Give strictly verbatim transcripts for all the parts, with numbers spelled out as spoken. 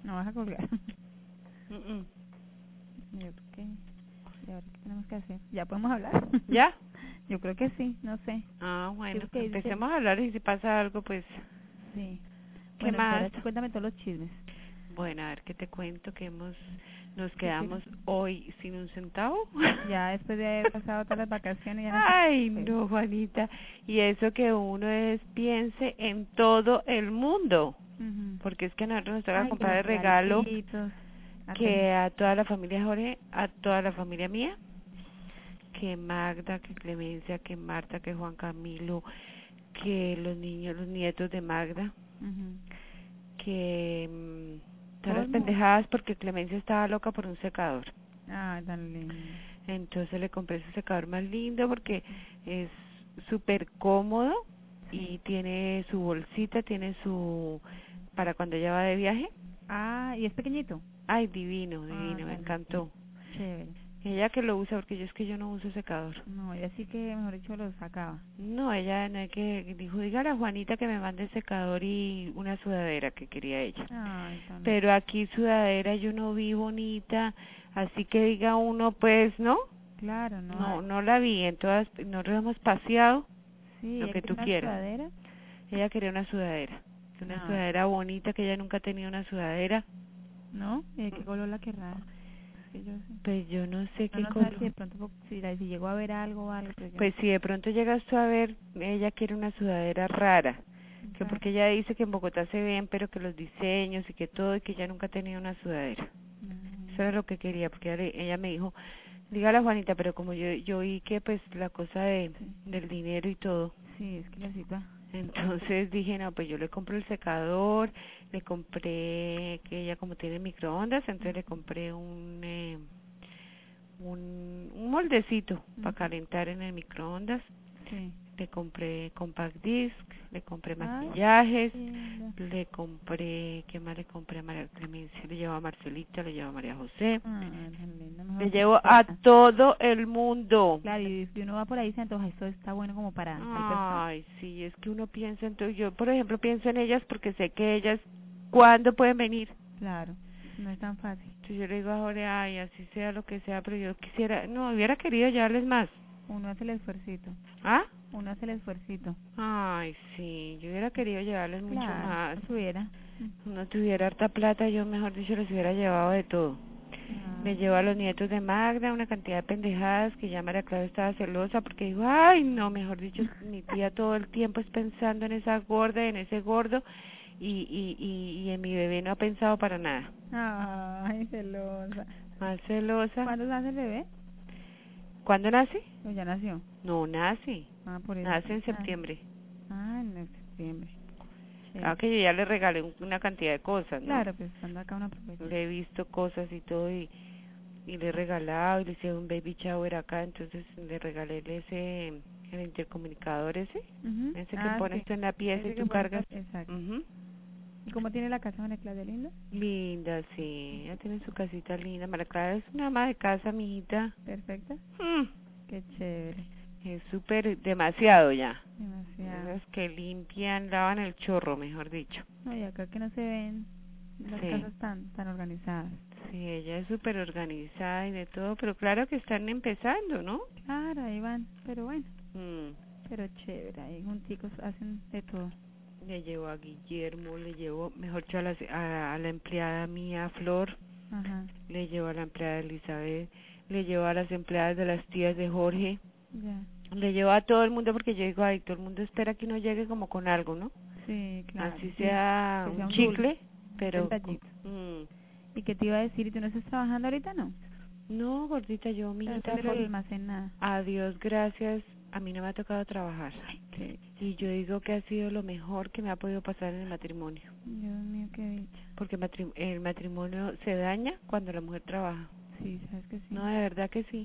No vas a colgar. Mm, mm. Yo creo que... ¿Y ahora qué tenemos que hacer? ¿Ya podemos hablar? ¿Ya? Yo creo que sí, no sé. Ah, bueno, Sí, porque dice- empecemos a hablar y si pasa algo, pues, Sí. ¿qué Bueno, más? ahora sí cuéntame todos los chismes. Bueno, a ver, ¿qué te cuento? Que hemos, nos ¿Qué quedamos quieres? hoy sin un centavo. Ya después de haber pasado todas las vacaciones ya no... Ay, Sí. no, Juanita. Y eso que uno es, piense en todo el mundo. Ujú. Porque es que a nosotros nos toca Ay, que comprar el los regalo regalitos. a que tener- a toda la familia Jorge, a toda la familia mía, que Magda, que Clemencia, que Marta, que Juan Camilo, que los niños, los nietos de Magda, Ujú. que mm, Todo todas las el mundo. pendejadas porque Clemencia estaba loca por un secador. Ay, tan lindo. Entonces le compré ese secador más lindo porque es súper cómodo y Sí. tiene su bolsita, tiene su... para cuando ella va de viaje. Ah, ¿y es pequeñito? Ay, divino, Ah, divino, me tan encantó. chévere. Ella que lo usa porque yo es que yo no uso secador. No, ella sí que, mejor dicho, lo sacaba. No, ella no es que dijo, dígale a Juanita que me mande secador y una sudadera que quería ella. Ay, tan... Pero aquí sudadera yo no vi bonita, así que diga uno, pues, ¿no? Claro, no No, hay. no la vi, en todas, no lo hemos paseado, Sí, lo ella que quiere tú una quieras. sudadera. Ella quería una sudadera, una Ah, sudadera bonita, que ella nunca ha tenido una sudadera. ¿no? ¿Y de qué color la querrá? Es que yo sé. Pues yo no sé No, qué no sabe si color. de pronto, po- si, la- si llegó a ver algo o algo, pero yo Pues si de pronto llegas tú a ver, ella quiere una sudadera rara, no que sabe. porque ella dice que en Bogotá se ven, pero que los diseños y que todo, y que ella nunca ha tenido una sudadera. Mm, Eso era lo que quería, porque ella, ella me dijo, dígale a Juanita, pero como yo yo vi que pues la cosa de sí, del dinero y todo, sí, es que la cita. entonces dije, no, pues yo le compro el secador, le compré, que ella como tiene microondas, entonces le compré un... Eh, un, un moldecito para Ujú. calentar en el microondas. Sí. Le compré compact disc, le compré Ay, maquillajes, qué linda. le compré, ¿qué más le compré a María Clemencia? Le llevo a Marcelita, le llevo a María José, Ah, tan linda, mejor le dicho. llevo a todo el mundo. Claro, y si uno va por ahí y se antoja, esto está bueno como para tal persona. Ay, sí, es que uno piensa en todo. Yo, por ejemplo, pienso en ellas porque sé que ellas, ¿cuándo pueden venir? Claro, no es tan fácil. Entonces yo le digo a Jorge, ay, así sea lo que sea, pero yo quisiera, no, hubiera querido llevarles más. Uno hace el esfuercito. ¿Ah? Uno hace el esfuercito. Ay, sí, yo hubiera querido llevarles mucho Claro, más. no tuviera. No tuviera harta plata, yo mejor dicho les hubiera llevado de todo. Ah, Le llevo a los nietos de Magda una cantidad de pendejadas que ya María Clara estaba celosa porque dijo, ay, no, mejor dicho, mi tía todo el tiempo es pensando en esa gorda, en ese gordo y, y, y, y en mi bebé no ha pensado para nada. ay, celosa. Más celosa. ¿Cuándo nace el bebé? ¿Cuándo nace? Pues ya nació. No, nace. Ah, por eso. Nace en Ah, septiembre. ah, en septiembre. Claro Chévere. que yo ya le regalé un- una cantidad de cosas, ¿no? Claro, pues estando acá una aprovecha. Le he visto cosas y todo y, y le he regalado y le hice un baby shower acá, entonces le regalé ese, el intercomunicador ese, Ujú. ese que Ah, pones sí. tú en la pieza Ese y que tú pone cargas. acá- Exacto. Ujú. ¿Y cómo tiene la casa María Clara, linda? Linda, sí, ella tiene su casita linda. María Clara es una ama de casa, mi hijita. Perfecta. Mm, Qué chévere. es súper, demasiado ya. Demasiado. Esas que limpian, lavan el chorro, mejor dicho. No, y acá que no se ven las Sí. casas tan tan organizadas. Sí, ella es súper organizada y de todo, pero claro que están empezando, ¿no? Claro, ahí van. Pero bueno, Mm. pero chévere. Ahí junticos hacen de todo. Le llevo a Guillermo, le llevo, mejor dicho, a la, a, a la empleada mía, Flor, Ajá. le llevo a la empleada Elizabeth, le llevo a las empleadas de las tías de Jorge, Ya. le llevo a todo el mundo porque yo digo, ay, todo el mundo espera que uno llegue como con algo, ¿no? Sí, claro. Así Sí, sea que sea un un chicle, dulce, un pero... detallito. Mm. ¿Y qué te iba a decir? ¿Y tú no estás trabajando ahorita, no? No, gordita, yo, mi Estás hijita, en el por... almacén nada. a Dios gracias, a mí no me ha tocado trabajar. Ay, qué... Y yo digo que ha sido lo mejor que me ha podido pasar en el matrimonio. Dios mío, qué dicha. Porque matri- el matrimonio se daña cuando la mujer trabaja. Sí, sabes que sí. No, de verdad que sí.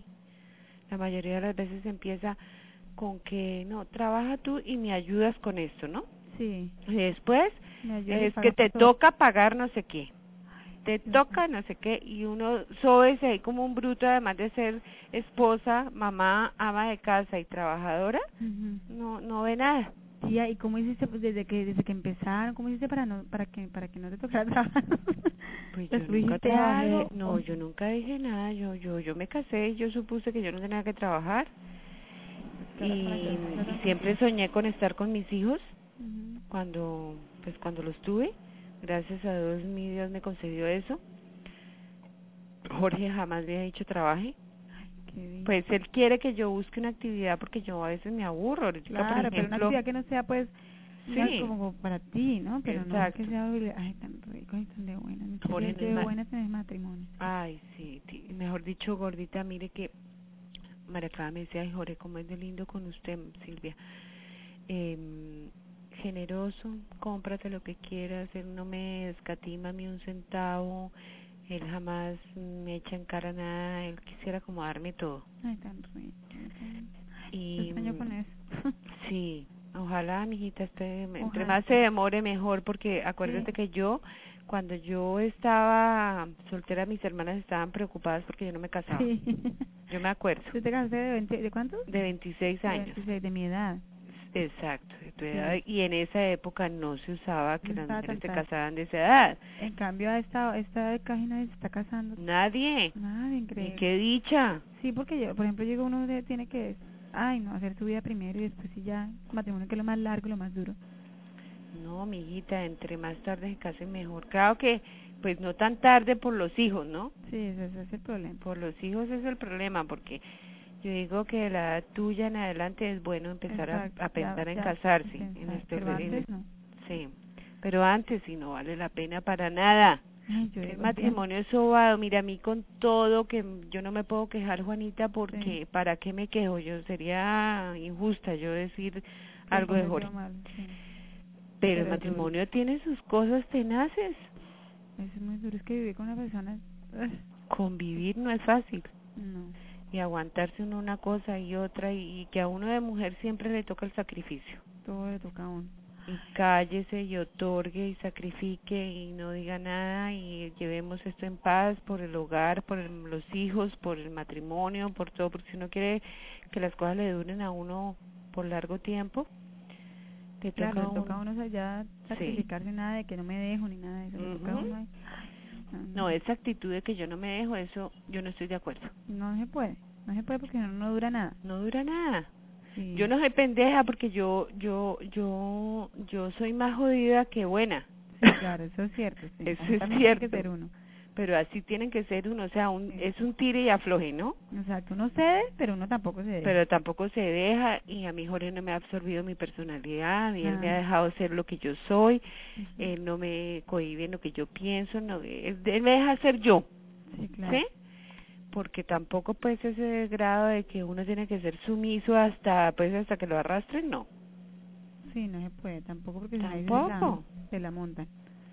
La mayoría de las veces empieza con que, no, trabaja tú y me ayudas con esto, ¿no? Sí. Y después Me ayudas y es que pagas te todo. toca pagar no sé qué. Te Dios toca no sé qué y uno sóbese ahí como un bruto, además de ser esposa, mamá, ama de casa y trabajadora, mío. Ujú. no no ve nada. Tía, ¿y cómo hiciste pues, desde que desde que empezaron? ¿Cómo hiciste para no para que para que no te tocara trabajar? Pues ¿Les yo nunca dijiste trabajé, algo? no, ¿O- yo nunca dije nada, yo yo yo me casé y yo supuse que yo no tenía que trabajar y, Claro, para que no y tan siempre difícil. soñé con estar con mis hijos Ujú. cuando pues cuando los tuve. Gracias a Dios, mi Dios me concedió eso. Jorge jamás me ha dicho trabaje. Qué bien. Pues él quiere que yo busque una actividad porque yo a veces me aburro. Ahorita, por Claro, pero una ejemplo, actividad que no sea pues una- sí, como para ti, ¿no? Pero no que exacto. sea obli- ay, tan rico y tan de buenas. Muchas Jorge veces no es de más. buenas en el matrimonio. Ay, sí, ti- mejor dicho, gordita, mire que María Clara me decía, ay, Jorge, cómo es de lindo con usted, Silvia. Eh, generoso, cómprate lo que quieras, él no me escatima ni un centavo, él jamás me echa en cara nada, él quisiera como darme todo. Ay, tan rico. Tan... Yo Y sueño con eso. sí, ojalá, mijita, esté, entre Ojalá. más se demore mejor, porque acuérdate Sí. que yo, cuando yo estaba soltera, mis hermanas estaban preocupadas porque yo no me casaba. Sí. Yo me acuerdo, ¿Tú te casaste de veinte, de cuántos? de veintiséis De años. veintiséis, de mi edad. Exacto, de tu edad, Sí. y en esa época no se usaba que No las estaba mujeres tan se tarde. casaban de esa edad. En cambio, a esta, esta casi nadie se está casando. Nadie, Nada, y increíble. qué dicha. Sí, porque yo, por ejemplo, llega uno de, tiene que, ay, no, hacer su vida primero y después sí ya, matrimonio que es lo más largo y lo más duro. No, mijita, entre más tarde se casen mejor. Claro que, pues no tan tarde por los hijos, ¿no? Sí, ese, ese es el problema. Por los hijos es el problema, porque yo digo que de la edad tuya en adelante es bueno empezar a, Exacto, a pensar ya, en ya, casarse. En pensar, este, pero en antes es- no. sí, pero antes sí no vale la pena para nada. Ay, yo El digo siempre, matrimonio es sobado, mira, a mí con todo, que yo no me puedo quejar, Juanita, porque sí, ¿para qué me quejo? Yo sería injusta yo decir que algo de entonces Jorge. yo mal, sí, Pero el pero es duro, matrimonio tiene sus cosas tenaces. eso es muy duro, es que vivir con una persona, ugh, Convivir no es fácil. no, Y aguantarse uno una cosa y otra, y, y que a uno de mujer siempre le toca el sacrificio. todo le toca a uno. Y cállese y otorgue y sacrifique y no diga nada y llevemos esto en paz por el hogar, por el- los hijos, por el matrimonio, por todo, porque si uno quiere que las cosas le duren a uno por largo tiempo, le Claro, toca le a toca a uno. uno o sea, ya Sí. sacrificarse nada de que no me dejo ni nada de eso, le toca a Ujú. uno ahí. No, No, no, esa actitud de que yo no me dejo, eso yo no estoy de acuerdo. no se puede, no se puede porque no, no dura nada. No dura nada. Sí, Yo no soy pendeja porque yo yo yo yo soy más jodida que buena. sí, claro, eso es cierto, sí, Eso así es también tiene que cierto. ser uno. Pero así tienen que ser uno, o sea, un, Sí. es un tire y afloje, ¿no? Exacto, uno cede, pero uno tampoco se deja. Pero tampoco se deja, y a mí Jorge no me ha absorbido mi personalidad, y él me ha Ah, dejado ser lo que yo soy, ujú. él no me cohíbe en lo que yo pienso, no, él, él me deja ser yo, Sí, claro. ¿sí? Porque tampoco pues ese grado de que uno tiene que ser sumiso hasta pues hasta que lo arrastren, no. Sí, no se puede, tampoco porque si no ahí se la, Tampoco. se la montan.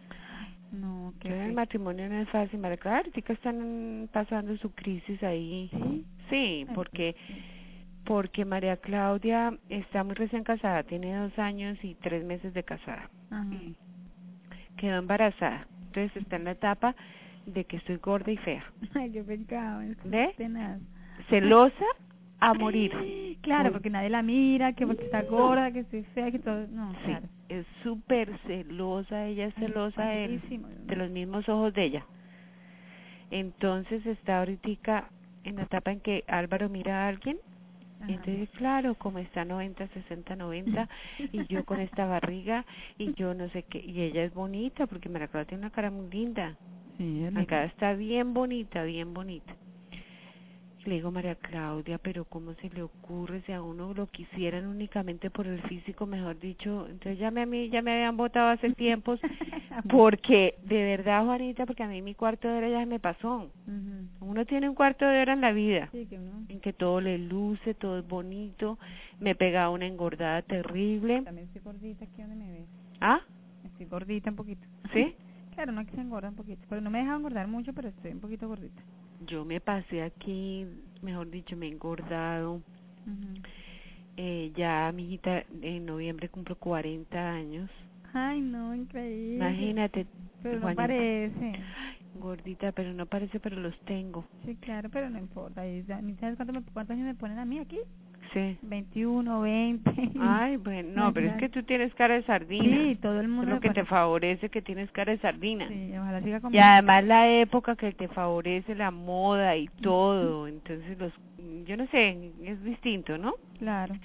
No, qué Yo en el fe. matrimonio no es fácil, María Clara, ahorita están pasando su crisis ahí. Sí. Sí, Ay, porque sí. porque María Claudia está muy recién casada, tiene dos años y tres meses de casada. Ajá. Quedó embarazada, entonces está en la etapa de que estoy gorda y fea. Ay, qué pecado, es que ¿Ve? es tenaz. Celosa a morir. Claro, Por- porque nadie la mira, que porque está gorda, que estoy fea, que todo, no, Sí, claro. es súper celosa, ella es Ay, celosa de, malísimo, Dios de mío. los mismos ojos de ella. Entonces está ahorita en la etapa en que Álvaro mira a alguien, Ajá. y entonces claro, como está noventa, sesenta, noventa, y yo con esta barriga, y yo no sé qué, y ella es bonita, porque María Claudia tiene una cara muy linda, Sí, es acá linda. está bien bonita, bien bonita. Le digo, María Claudia, pero ¿cómo se le ocurre si a uno lo quisieran únicamente por el físico, mejor dicho? Entonces ya me, a mí ya me habían votado hace tiempos, porque de verdad, Juanita, porque a mí mi cuarto de hora ya se me pasó. Ujú. Uno tiene un cuarto de hora en la vida, Sí, que uno en que todo le luce, todo es bonito, me pegaba una engordada terrible. también estoy gordita aquí donde me ves. ¿Ah? Estoy gordita un poquito. ¿Sí? Claro, no es que se engorda un poquito, pero no me deja engordar mucho, pero estoy un poquito gordita. Yo me pasé aquí, mejor dicho, me he engordado. Ujú. Eh, ya, mi hijita, en noviembre cumplo cuarenta años. Ay, no, increíble. Imagínate, Pero no Juanita, parece. gordita, pero no parece, pero los tengo. Sí, claro, pero no importa. Y ya- ¿ni sabes cuánto me, cuántos años me ponen a mí aquí? Sí. veintiuno, veinte. Ay, bueno, no, pero es que tú tienes cara de sardina. Sí, todo el mundo. Es lo que pasa. te favorece que tienes cara de sardina. Sí, ojalá siga Y conmigo. además la época que te favorece la moda y todo, entonces los, yo no sé, es distinto, ¿no? Claro.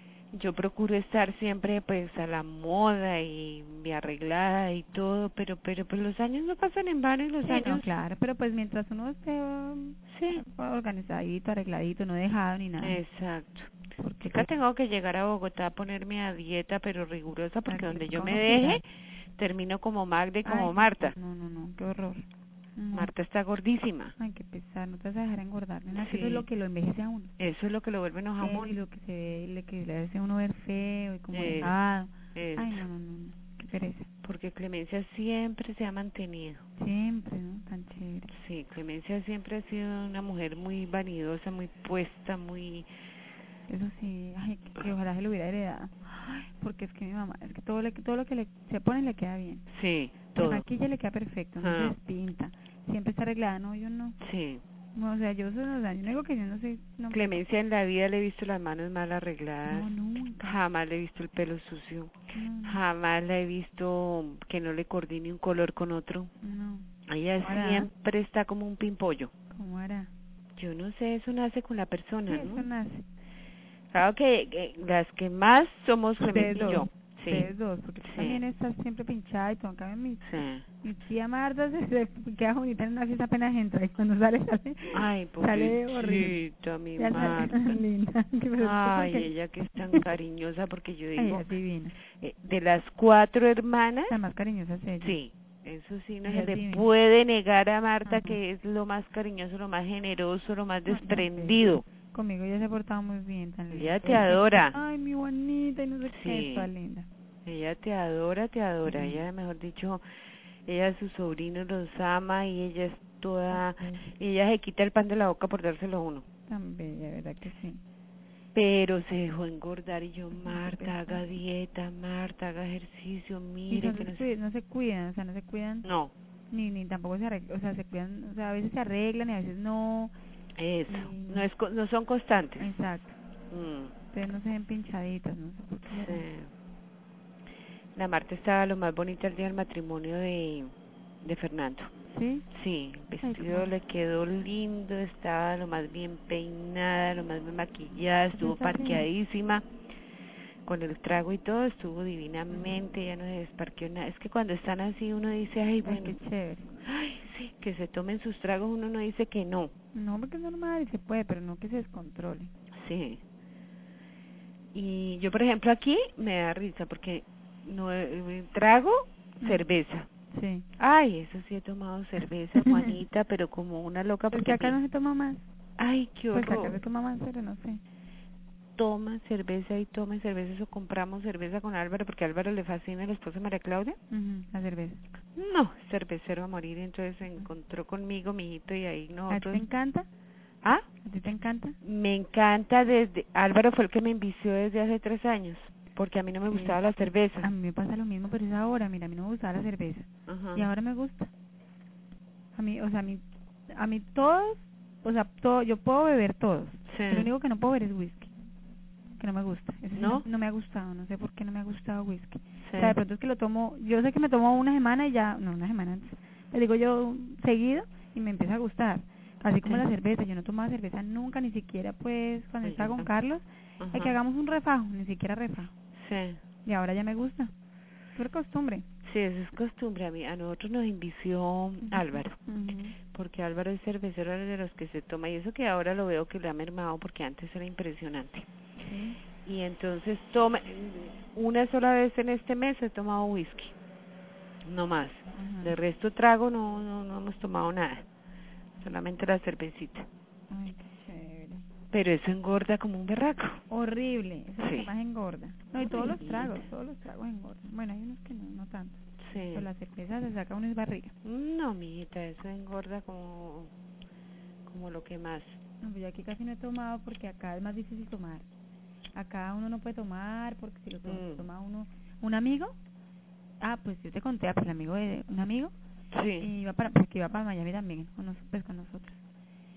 Yo procuro estar siempre pues a la moda y bien arreglada y todo, pero pero pues los años no pasan en vano y los Sí, años... no, claro, pero pues mientras uno esté um, Sí. organizadito, arregladito, no dejado ni nada. Exacto. Porque Acá pues, tengo que llegar a Bogotá a ponerme a dieta, pero rigurosa, porque aquí donde yo toca me uno deje, cuidar. termino como Magda y como Ay, Marta. no, no, no, qué horror. No. Marta está gordísima. Ay, qué pesar, no te vas a dejar engordar, nena, que Sí. eso es lo que lo envejece a uno. Eso es lo que lo vuelve Eso enojamón. y lo que se ve, le, que le hace a uno ver feo y como Es, dejado. es. Ay, no, no, no, no, qué pereza. Porque Clemencia siempre se ha mantenido. Siempre, ¿no? Tan chévere. Sí, Clemencia siempre ha sido una mujer muy vanidosa, muy puesta, muy... Eso sí, ay, que, que ojalá se lo hubiera heredado. Ay, porque es que mi mamá, es que todo, le, todo lo que le, se pone le queda bien. Sí, Se todo. maquilla le queda perfecto, no se Ah, despinta. Siempre está arreglada, no, yo no. sí. No, o sea, yo soy, o sea, yo no digo que yo no sé, no. Clemencia en la vida le he visto las manos mal arregladas. No, nunca. Jamás le he visto el pelo sucio. No, no. Jamás la he visto que no le coordine un color con otro. No. Ella ¿Cómo hará? siempre está como un pimpollo. ¿Cómo hará? Yo no sé, eso nace con la Sí, persona, eso ¿no? nace. Claro que, que las que más somos Ustedes Clemencia y dos. yo. Sí, Ustedes dos, porque tú sí, también estás siempre pinchada y todo. En cambio, mi, sí. mi tía Marta se, se queda bonita en una fiesta apenas entra y cuando sale, sale, Ay, sale horrible. pobrecita, mi Ya sale Marta. linda. Que me- Ay, porque- ella que es tan cariñosa, porque yo Ay, ella digo, es divina. eh, de las cuatro hermanas, La más cariñosa es ella. sí, eso sí no Ella se es le divina. puede negar a Marta Ajá. que es lo más cariñoso, lo más generoso, lo más No, tan desprendido. bella. Conmigo ella se ha portado muy bien, tan linda. Ella te adora. Ay, mi bonita, y no sé qué, es toda Sí, linda. ella te adora, te adora. Sí. Ella, mejor dicho, ella a sus sobrinos los ama y ella es toda, Tan bella. ella se quita el pan de la boca por dárselo a uno. Tan bella, ¿verdad que sí? Pero se dejó engordar y yo, Ay, qué Marta, haga pesar. dieta, Marta, haga ejercicio, Y mire son que no sé. descuid- no se cuidan, o sea, no se cuidan, No, ni ni tampoco se arreglan, o sea, se cuidan, o sea, a veces se arreglan y a veces no. eso, Y, no es, co- no son constantes. exacto. Mm, Ustedes no se ven pinchaditas, no sé por qué será. sí. La Marta estaba lo más bonita el día del matrimonio de, de Fernando. ¿Sí? Sí, el Ay, vestido cómo. le quedó lindo, estaba lo más bien peinada, lo más bien maquillada, ¿Qué estuvo está haciendo? parqueadísima, con el trago y todo, estuvo divinamente, ya no se desparqueó nada. Es que cuando están así uno dice, ay, Ay, bueno, qué chévere. ay, sí, que se tomen sus tragos, uno no dice que no. No, porque es normal y se puede, pero no que se descontrole. Sí. Y yo, por ejemplo, aquí me da risa porque no eh, trago Mm. cerveza. Sí. Ay, eso sí he tomado cerveza, Juanita, pero como una loca Porque porque acá pi- no se toma más. ay, qué Pues acá se horror. toma más, pero no sé. Toma cerveza y toma cerveza, eso compramos cerveza con Álvaro porque a Álvaro le fascina el esposo de María Claudia. Ujú, la cerveza. No, cervecero a morir, entonces se encontró conmigo, mi hijito, y ahí ¿A ti nosotros. te encanta? Ah, ¿A ti te encanta? me encanta desde, Álvaro fue el que me envició desde hace tres años, porque a mí no me Sí. gustaba la cerveza. A mí me pasa lo mismo, pero es ahora, mira, a mí no me gustaba la cerveza. Ajá. Y ahora me gusta. A mí, o sea, a mí, a mí todos, o sea, todo, yo puedo beber todos. Sí. Lo único que no puedo beber es whisky, que no me gusta. Ese sí ¿No? no, no me ha gustado, no sé por qué no me ha gustado whisky. Sí. O sea, de pronto es que lo tomo, yo sé que me tomo una semana y ya, no, una semana antes, le digo yo seguido y me empieza a gustar. Así como Sí. la cerveza, yo no tomaba cerveza nunca, ni siquiera pues cuando Pues estaba yo con tam- Carlos, Ajá. de que hagamos un refajo, ni siquiera refajo. Sí. Y ahora ya me gusta, por costumbre. Sí, eso es costumbre. A mí, a nosotros nos invició Álvaro, Ujú. porque Álvaro es cervecero de los que se toma, y eso que ahora lo veo que le ha mermado, porque antes era impresionante. Sí. Y entonces toma, una sola vez en este mes he tomado whisky, no más. Ajá. De resto trago no, no, no hemos tomado nada, solamente la cervecita. Ay, qué chévere. Pero eso engorda como un berraco. Horrible, eso es lo Sí. que más engorda. No, y todos los Horrible. tragos, todos los tragos engordan. Bueno, hay unos que no, no tanto. Sí. Pero la cerveza se saca uno es barriga. No, mijita, eso engorda como, como lo que más. No, pues yo aquí casi no he tomado porque acá es más difícil tomar. Acá uno no puede tomar porque si lo toma, Mm. toma uno... ¿Un amigo? Ah, pues yo te conté, ah, pues el amigo de un amigo. Sí. Y iba para, porque iba para Miami también, con nos, pues con nosotros.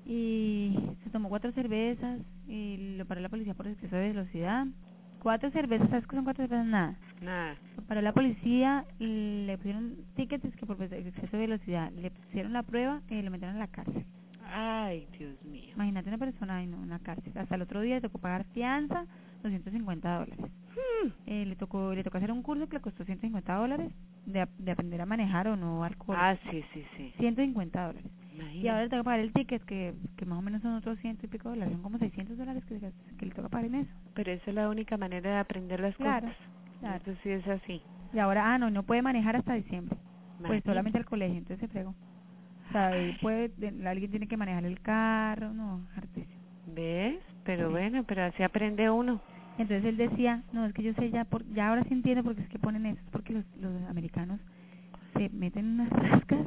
y se tomó cuatro cervezas y lo paró la policía por exceso de velocidad. Cuatro cervezas, ¿sabes qué son cuatro cervezas? Nada. Nada. Lo paró la policía, le pusieron tickets que por exceso de velocidad, le pusieron la prueba y lo metieron en la cárcel. Ay, Dios mío. Imagínate una persona ay, no, en la cárcel. Hasta el otro día le tocó pagar fianza, doscientos cincuenta dólares. Hmm. Eh, le tocó le tocó hacer un curso que le costó ciento cincuenta dólares de, de aprender a manejar o no alcohol. Ah, sí, sí, sí. ciento cincuenta dólares. Imagínate. Y ahora le toca pagar el ticket, que, que más o menos son otros ciento y pico dólares. Son como seiscientos dólares que, que le toca pagar en eso. Pero esa es la única manera de aprender las Claro, cosas. claro. Eso sí es así. Y ahora, ah, no, no puede manejar hasta diciembre. Pues Imagínate. solamente al colegio, entonces se fregó. O sea, él puede, de- alguien tiene que manejar el carro, no, hartísimo. ¿Ves? Pero Sí. bueno, pero así aprende uno. Entonces él decía, no, es que yo sé ya, por, ya ahora sí entiendo porque es que ponen eso, es porque los, los americanos se meten unas rascas,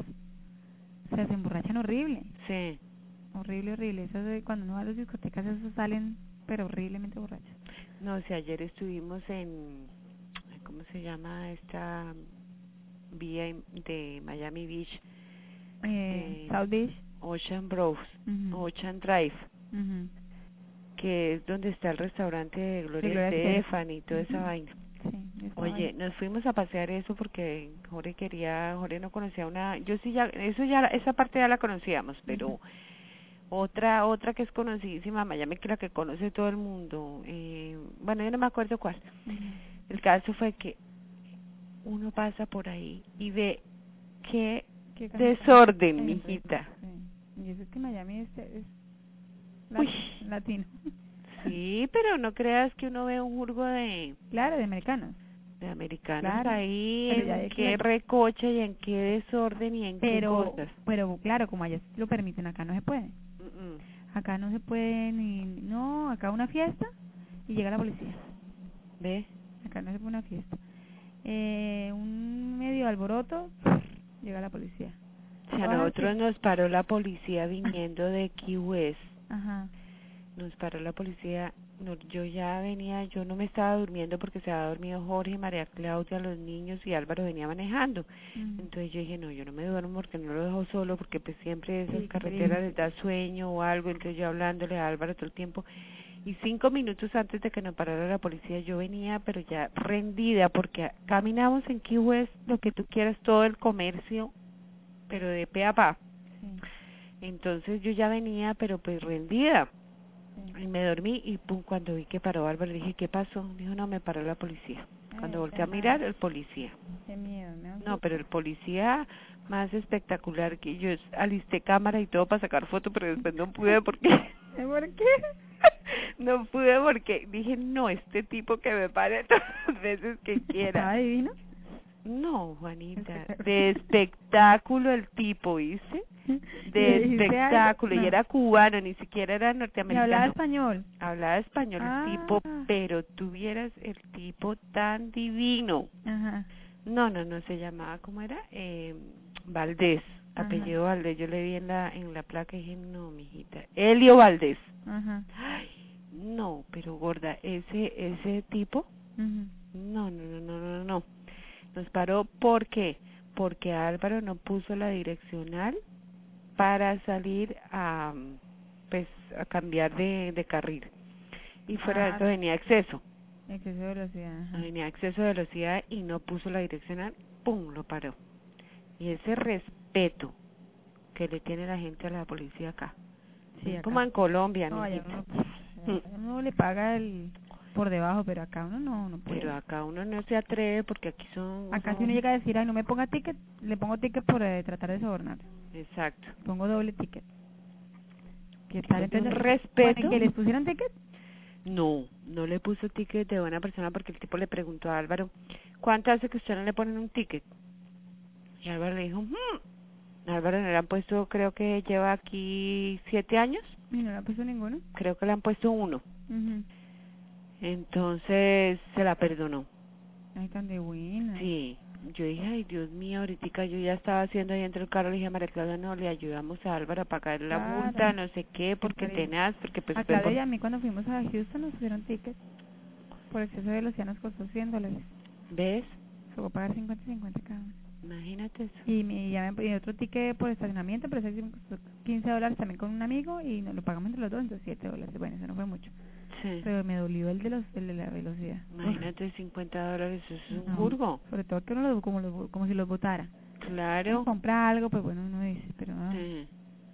o sea, se emborrachan horrible, Sí. horrible, horrible. Eso de cuando uno va a las discotecas, esos salen, pero horriblemente borrachos. No, si ayer estuvimos en, ¿cómo se llama esta vía de Miami Beach? Eh, Eh, South Beach. Ocean Bros, Ujú, Ocean Drive, ujú. que es donde está el restaurante de Gloria De Gloria Estefan y toda esa Ujú. vaina. Sí, está Oye, bueno. nos fuimos a pasear eso porque Jorge quería, Jorge no conocía una, yo sí ya, eso ya, esa parte ya la conocíamos, pero Ujú. otra, otra que es conocidísima, Miami, que la que conoce todo el mundo, eh, bueno, yo no me acuerdo cuál. Ujú. El caso fue que uno pasa por ahí y ve qué Qué cantidad. desorden, Eh, mijita. sí. Y eso es que Miami es, es Uy. lat- latino. Sí, pero no creas que uno ve un jurgo de, Claro, de americanos. de americanos Claro. ahí, Pero ya en de que qué la- recoche y en qué desorden y en qué Pero, cosas. pero claro, como allá lo permiten, acá no se puede. Mm, mm. Acá no se puede ni, no, acá una fiesta y llega la policía. ¿Ve? Acá no se puede una fiesta. Eh, un medio alboroto, llega la policía. Si a Vas a nosotros decir- nos paró la policía viniendo de Key West, Ajá. nos paró la policía, no, yo ya venía, yo no me estaba durmiendo porque se había dormido Jorge, María Claudia, los niños y Álvaro venía manejando. Mm. Entonces yo dije, no, yo no me duermo porque no lo dejo solo, porque pues siempre esas Sí, qué carreteras peligro. les da sueño o algo, entonces yo hablándole a Álvaro todo el tiempo. Y cinco minutos antes de que nos parara la policía yo venía, pero ya rendida, porque caminamos en Key West, lo que tú quieras, todo el comercio, pero de pe a pa. Sí, Entonces yo ya venía, pero pues rendida. sí. Y me dormí y pum, cuando vi que paró Álvaro, dije, ¿qué pasó? Dijo, no, me paró la policía. Cuando Ay, volteé a qué mirar, mal. el policía. Qué miedo, ¿no? No, pero el policía más espectacular que yo, alisté cámara y todo para sacar foto, pero después no pude porque... ¿Por qué? no pude porque dije, no, este tipo que me pare todas las veces que quiera. ¿Estaba divino? No, Juanita, Espectacular. de espectáculo el tipo, ¿viste? ¿Y le De dijiste espectáculo, algo? y No. era cubano, ni siquiera era ¿Y norteamericano. hablaba español? Hablaba español el tipo, Ah. pero tuvieras el tipo tan divino. Ajá. No, no, no, se llamaba, ¿cómo era? Eh, Valdés, Ajá. apellido Valdés, yo le vi en la en la placa y dije, no, mijita, Helio Valdés. Ajá. Ay, no, pero gorda, ese ese tipo, Ujú. no, no, no, no, no, no. Nos paró, ¿por qué? Porque Álvaro no puso la direccional para salir a, pues, a cambiar de, de carril. Y fuera de Ah, eso venía exceso, exceso de velocidad. Ajá. venía exceso de velocidad y no puso la direccional, ¡pum!, lo paró. Y ese respeto que le tiene la gente a la policía acá, Sí, es acá. como en Colombia, No, allá mijita. uno, allá uno le paga el por debajo, pero acá uno no, no puede. Pero acá uno no se atreve porque aquí son... Acá si son- uno llega a decir, ay, no me ponga ticket, le pongo ticket por eh, tratar de sobornar. Exacto. Pongo doble ticket. ¿Qué tal? Es un Entonces, respeto. bueno, ¿y que les pusieron ticket? No, no le puso ticket de buena persona porque el tipo le preguntó a Álvaro, ¿cuánto hace que usted no le ponen un ticket? Y Álvaro le dijo, hmm. Álvaro no le han puesto, creo que lleva aquí siete años, Y no le puso ninguno. creo que le han puesto uno. Mhm. Entonces se la perdonó. Ay, tan de buena. Sí, yo dije, ay Dios mío, ahorita yo ya estaba haciendo ahí entre el carro, le dije a María Claudia, no, le ayudamos a Álvaro a pagar la Claro. multa, no sé qué, porque Increíble. tenaz, porque pues A fue Claudia por... y a mí cuando fuimos a Houston nos pusieron ticket. Por exceso de velocidad nos costó cien dólares. ¿Ves? Se va a pagar cincuenta y cincuenta cada uno. Imagínate eso. Y me ya me pidió otro ticket por estacionamiento, pero ese sí me costó quince dólares también con un amigo y nos lo pagamos entre los dos, entonces siete dólares. Bueno, eso no fue mucho. Sí. Pero me dolió el de los el de la velocidad. Imagínate, cincuenta dólares, eso es un No, jurgo. sobre todo que uno lo, como, lo, como si los botara. Claro. Compra algo, pues bueno, uno dice, pero no. Sí.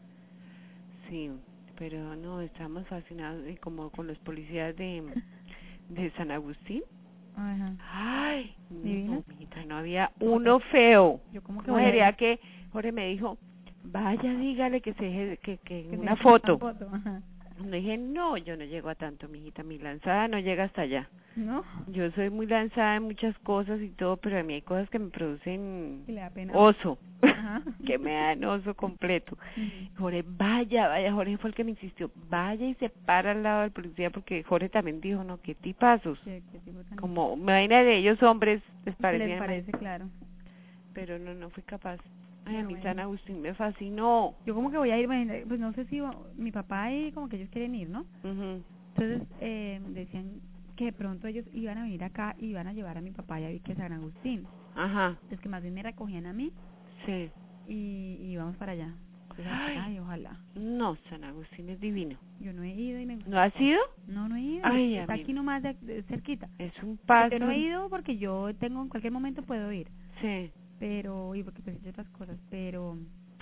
Sí, pero no, estamos fascinados y como con los policías de, de San Agustín. Ajá. Ay, ¿Divina? no, mijita, no había uno feo. Yo como que ¿Cómo voy a sería ir? que Jorge me dijo, vaya, dígale que se deje- que, que Que una te- foto? Una foto, ajá. Le dije, no, yo no llego a tanto, mijita, mi lanzada no llega hasta allá. ¿No? Yo soy muy lanzada en muchas cosas y todo, pero a mí hay cosas que me producen Y le da pena. oso, Ajá. que me dan oso completo. Ujú. Jorge, vaya, vaya, Jorge fue el que me insistió, vaya y se para al lado del policía, porque Jorge también dijo, no, qué tipazos. Qué- qué tipo tan- Como, vaina de ellos hombres, les ¿Qué parecía, les parece? Claro. pero no, no fui capaz. Ay, a Pero mí bueno. San Agustín me fascinó. Yo como que voy a ir, imagina- pues no sé si va- mi papá y como que ellos quieren ir, ¿no? Ujú. Entonces eh, decían que de pronto ellos iban a venir acá y iban a llevar a mi papá y a Vicky a San Agustín. Ajá, Entonces que más bien me recogían a mí sí. y, y íbamos para allá. Entonces, ay, Ay. ojalá. No, San Agustín es divino. Yo no he ido y me gusta. ¿No has ido? No, no he ido. Ay, Está a mí aquí nomás de, de cerquita. es un Pues paso. yo no he ido porque yo tengo, en cualquier momento puedo ir. Sí. Pero, y porque pues he hecho otras cosas, pero,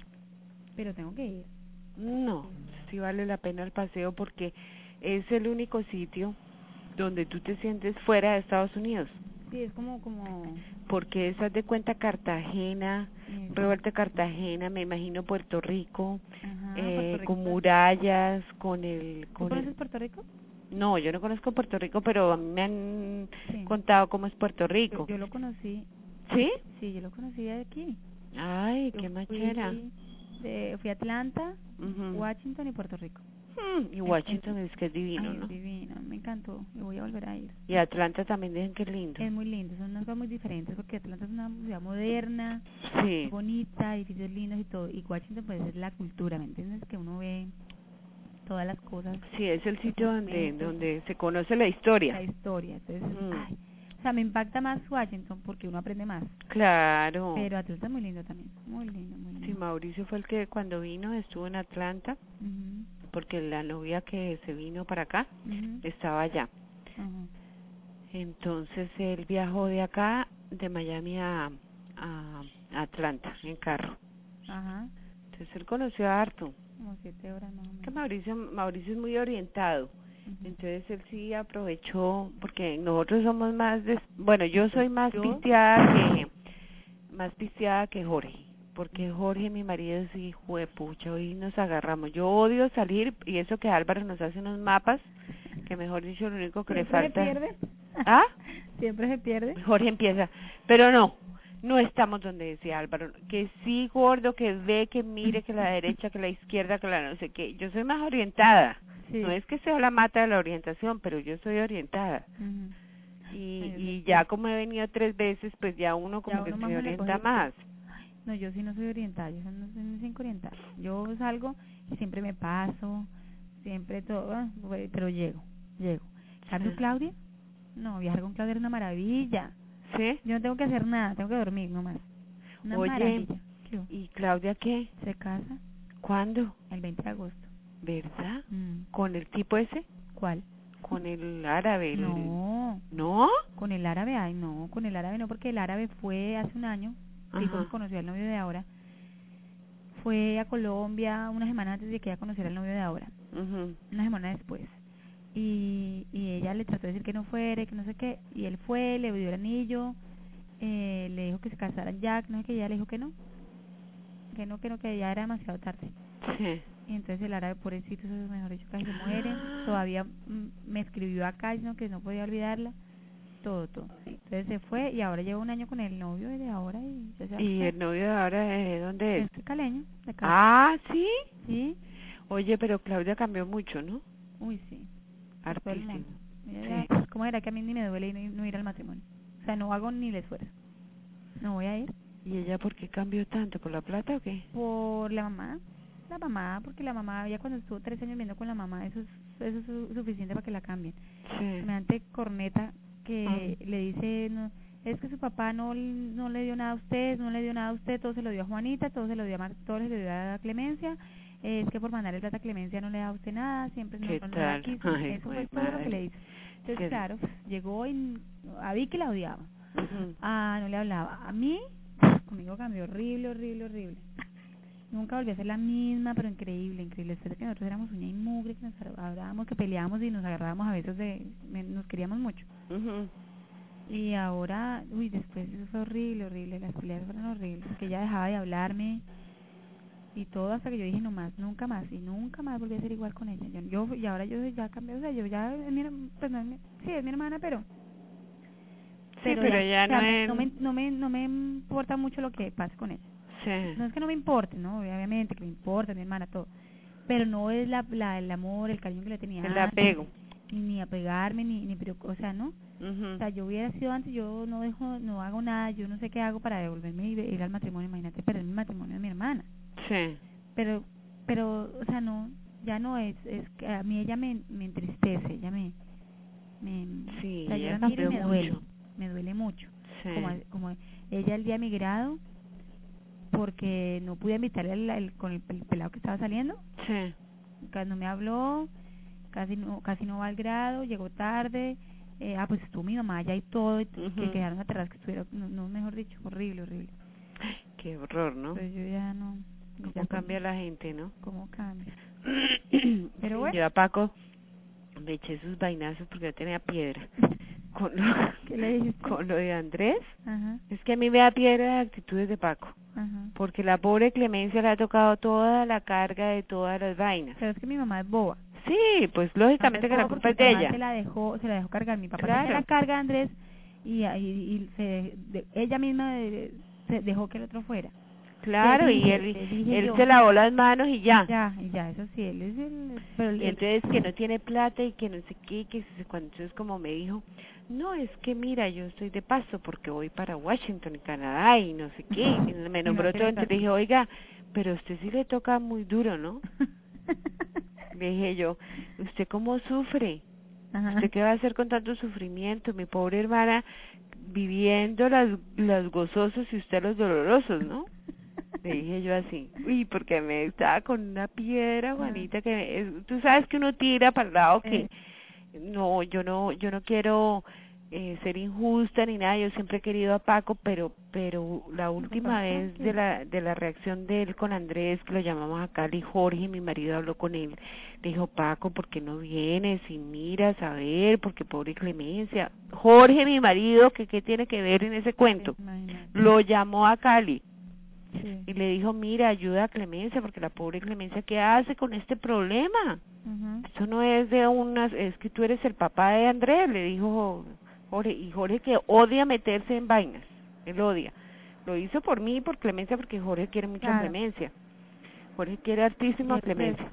pero tengo que ir. No, sí vale la pena el paseo porque es el único sitio donde tú te sientes fuera de Estados Unidos. Sí, es como, como, Porque esas de cuenta Cartagena, eh, revuelta Cartagena, me imagino Puerto Rico, ajá, eh, Puerto Rico. con murallas, con el... ¿Tú con conoces el Puerto Rico? no, yo no conozco Puerto Rico, pero a mí me han Sí. contado cómo es Puerto Yo, Rico. yo lo conocí, ¿Sí? sí, yo lo conocí de aquí. Ay, Yo qué machera. fui, de, fui a Atlanta, Ujú. Washington y Puerto Rico. Mm, y En- Washington es que es divino, Ay, ¿no? es divino, me encantó, y voy a volver a ir. Y Atlanta también dicen que es lindo. Es muy lindo, son unas cosas muy diferentes porque Atlanta es una ciudad moderna, Sí, muy bonita, edificios lindos y todo, y Washington pues es la cultura, ¿me entiendes? Que uno ve todas las cosas, sí, es el los sitio donde monumentos, donde se conoce la la historia. historia, entonces, Mm. ay, o sea, me impacta más Washington porque uno aprende más, Claro. pero Atlanta es muy lindo también, muy lindo, muy lindo. Sí, Mauricio fue el que cuando vino estuvo en Atlanta, Ujú, porque la novia que se vino para acá ujú, estaba allá. ujú. Entonces él viajó de acá, de Miami a, a Atlanta, en carro. Ajá, Entonces él conoció a harto. como siete horas más o Que menos. Mauricio, Mauricio es muy orientado. Ujú. Entonces él sí aprovechó, porque nosotros somos más, des- bueno, yo soy más ¿Yo? pisteada que, más pisteada que Jorge, porque Jorge, mi marido, sí, juepucha, hoy nos agarramos. Yo odio salir, y eso que Álvaro nos hace unos mapas, que mejor dicho, lo único que le ¿Siempre se falta... pierde? ¿Ah? ¿Siempre se pierde? Jorge empieza, pero no, no estamos donde decía Álvaro, que sí, gordo, que ve, que mire, que la derecha, que la izquierda, que la no sé qué. Yo soy más orientada. Sí. No es que sea la mata de la orientación, pero yo soy orientada. Ujú. Y, Ay, yo y sé ya que- como he venido tres veces, pues ya uno como Ya que uno se más me le orienta coge- más. No, yo sí no soy orientada, yo no soy no soy orientada. Yo salgo y siempre me paso, siempre todo, ah, pues, pero llego, llego. En cambio, Sí. Claudia, no, viajar con Claudia era una maravilla. ¿Sí? Yo no tengo que hacer nada, tengo que dormir nomás. Una Oye, maravilla. ¿Qué hubo? ¿y Claudia qué? Se casa ¿Cuándo? el veinte de agosto. ¿Verdad? Mm. ¿Con el tipo ese? ¿Cuál? ¿Con el árabe? el- No, ¿No? con el árabe, ay no, con el árabe no, porque el árabe fue hace un año, tipo Ajá. que conoció al novio de ahora, fue a Colombia una semana antes de que ella conociera al novio de ahora, Ujú. una semana después, y, y ella le trató de decir que no fuera, y que no sé qué, y él fue, le dio el anillo, eh, le dijo que se casaran ya, que no sé qué, y ella le dijo que no, que no, que no, que ya era demasiado tarde. Sí. Y entonces el árabe, pobrecito, eso es mejor dicho, casi se muere. Todavía mm, me escribió acá diciendo que no podía olvidarla. Todo, todo. Entonces se fue y ahora lleva un año con el novio de ahora y ya se ¿Y fue. el novio de ahora de dónde es? Es caleño, de acá. Ah, ¿sí? Sí. Oye, pero Claudia cambió mucho, ¿no? Uy, sí. Por todo el Hartísimo. mundo. Ella Sí. ya- ¿Cómo era que a mí ni me duele no, no ir al matrimonio? O sea, no hago ni el esfuerzo. No voy a ir. ¿Y ella por qué cambió tanto? ¿Por la plata o qué? Por la mamá. La mamá, porque la mamá, ya cuando estuvo tres años viviendo con la mamá, eso es, eso es su- suficiente para que la cambien. Sí. Semejante corneta que le dice, no, es que su papá no, no le dio nada a usted, no le dio nada a usted, todo se lo dio a Juanita, todo se lo dio a Mar, todo se lo dio a Clemencia, es que por mandar el plata a Clemencia no le da a usted nada, siempre no, ¿Qué no, no tal? la quiso, Ay, eso fue güey, todo lo que le madre. hizo. Entonces, Sí. claro, pues, llegó y a Vicky la odiaba, Ujú. ah, no le hablaba, a mí, conmigo cambió horrible, horrible, horrible. Nunca volví a ser la misma, pero increíble, increíble. Después de que nosotros éramos uña y mugre, que nos hablábamos, que peleábamos y nos agarrábamos a veces de... me- nos queríamos mucho. Ujú. Y ahora, uy, después eso fue horrible, horrible. Las peleas fueron horribles. Que ella dejaba de hablarme y todo hasta que yo dije no más, nunca más. Y nunca más volví a ser igual con ella. Yo, yo y ahora yo ya cambié, o sea, yo ya... Es mi, herm- pues no es mi, sí, es mi hermana, pero... Sí, Pero pero ya, ya o sea, no me- es... no, me, no, me, no me importa mucho lo que pase con ella. Sí. No es que no me importe, ¿no? Obviamente que me importa, mi hermana, todo. Pero no es la, la el amor, el cariño que le tenía El antes, apego. ni, ni apegarme, ni, ni pero, o sea, ¿no? Ujú. O sea, yo hubiera sido antes, yo no dejo, no hago nada, yo no sé qué hago para devolverme y ir al matrimonio, imagínate perder mi matrimonio de mi hermana. Sí. Pero, pero, o sea, no, ya no es, es que a mí ella me, me entristece, ella me, me, Sí, o sea, yo ella la miro y cambió me duele, mucho. me duele mucho. Sí. Como, como ella el día de mi grado, porque no pude invitarle al- al- con el pel- pelado que estaba saliendo, Sí. cuando me habló, casi no casi no va al grado, llegó tarde, eh, ah, pues estuvo mi mamá allá y todo, y t- que Ujú. quedaron aterradas, que estuvieron, no, no, mejor dicho, horrible, horrible. Qué horror, ¿no? Pues yo ya no, Cómo ya cambia con- la gente, ¿no? cómo cambia. Pero Sí, bueno, yo a Paco me eché sus vainazos porque yo tenía piedra. Con lo, ¿qué le dijiste? con lo de Andrés, Ajá, es que a mí me da piedra de actitudes de Paco. ajá. Porque la pobre Clemencia le ha tocado toda la carga de todas las vainas. Pero es que mi mamá es boba. Sí, pues Mamá lógicamente es que la boba culpa porque es de mi mamá ella. se la dejó, se la dejó cargar. Mi papá Claro. tenía la carga de Andrés y, y, y se, de- ella misma de- se dejó que el otro fuera. Claro, Le y dije, él, le dije él yo, se lavó las manos y ya. ya, y ya, eso sí, él es el, pero el, Y el- entonces que no tiene plata y que no sé qué, que se- cuando entonces como me dijo, no, es que mira, yo estoy de paso porque voy para Washington y Canadá y no sé qué, y me y no nombró quiere todo, entonces estar. le dije, oiga, pero a usted sí le toca muy duro, ¿no? Le dije yo, ¿usted cómo sufre? Ajá. ¿Usted qué va a hacer con tanto sufrimiento? Mi pobre hermana viviendo las, los gozosos y usted los dolorosos, ¿no? Le dije yo así, uy, porque me estaba con una piedra, Juanita, que es, tú sabes que uno tira para el lado que, no, yo no, yo no quiero eh, ser injusta ni nada, yo siempre he querido a Paco, pero, pero la última vez de la, de la reacción de él con Andrés, que lo llamamos a Cali, Jorge, mi marido habló con él, le dijo, Paco, ¿por qué no vienes y miras a ver? Porque pobre Clemencia, Jorge, mi marido, que qué tiene que ver en ese cuento, Imagínate. lo llamó a Cali. Sí. Y le dijo, mira, ayuda a Clemencia, porque la pobre Clemencia, ¿qué hace con este problema? Ujú. Eso no es de unas, es que tú eres el papá de Andrés, le dijo Jorge, y Jorge que odia meterse en vainas, él odia. Lo hizo por mí y por Clemencia, porque Jorge quiere mucho a Claro. Clemencia. Jorge quiere hartísimo Y a él, pues, Clemencia.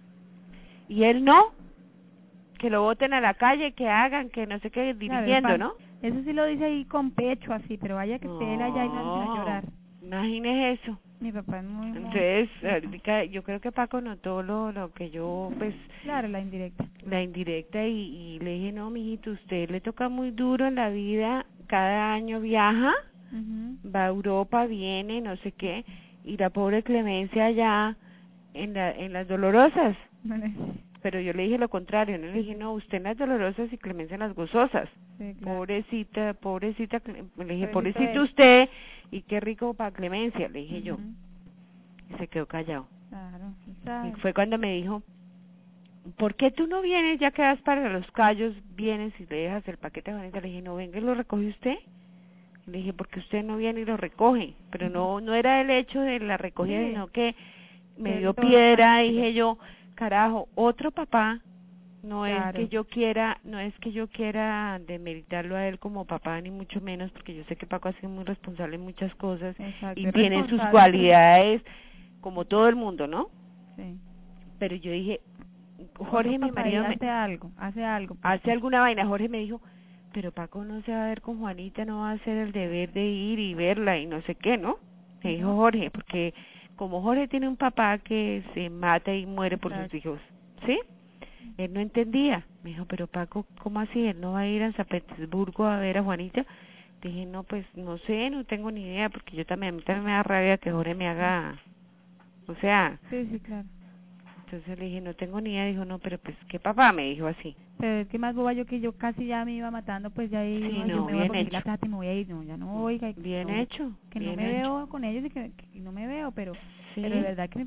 Y él no, que lo boten a la calle, que hagan, que no sé qué, claro, dirigiendo, el ¿no? pan- eso sí lo dice ahí con pecho así, pero vaya que esté él allá y no empieza a No, llorar. imagínese eso. Mi papá es muy, muy... Entonces, ahorita yo creo que Paco notó lo, lo que yo, pues, Claro, la indirecta. la indirecta y, y le dije, no, mijito, usted le toca muy duro en la vida, cada año viaja, Ujú. va a Europa, viene, no sé qué, y la pobre Clemencia allá en, la, en las dolorosas. Bueno, Pero yo le dije lo contrario, no le dije, no, usted en las dolorosas y Clemencia en las gozosas. sí, claro. Pobrecita, pobrecita, Cle- le dije, Pobrecito pobrecito él. usted, y qué rico para Clemencia, le dije yo. Ujú. Y se quedó callado. Claro, sí Y sabe. fue cuando me dijo, ¿por qué tú no vienes ya que vas para los Cayos, vienes y le dejas el paquete a Vanessa? Le dije, no, venga y lo recoge usted. Le dije, porque usted no viene y lo recoge. Pero no no era el hecho de la recogida, Sí. sino que me Que dio todo piedra, está- dije yo, carajo, otro papá, no es Claro. que yo quiera, no es que yo quiera demeritarlo a él como papá, ni mucho menos, porque yo sé que Paco ha sido muy responsable en muchas cosas Exacto, y es tiene sus responsable. cualidades, como todo el mundo, ¿no? Sí. Pero yo dije, Jorge, Otro mi papá marido, ahí me, hace algo, hace algo. hace alguna vaina, Jorge me dijo, pero Paco no se va a ver con Juanita, no va a hacer el deber de ir y verla y no sé qué, ¿no? Me dijo Ujú. Jorge, porque como Jorge tiene un papá que se mata y muere por Exacto. sus hijos, ¿sí? Él no entendía. Me dijo, pero Paco, ¿cómo así? ¿Él no va a ir a San Petersburgo a ver a Juanita? Dije, no, pues no sé, no tengo ni idea, porque yo también, a mí también me da rabia que Jorge me haga, o sea, Sí, sí, claro. entonces le dije, no tengo ni idea. Dijo, no, pero pues, ¿qué papá? Me dijo así. Pero es que más boba yo que yo casi ya me iba matando, pues ya ahí, Sí, ay, yo no, me voy a bien conseguir la hecho, plata y me voy a ir. No, ya no, oiga, y bien no, hecho, que no bien me hecho. veo con ellos y que, que no me veo, pero, pero de Sí. verdad que mi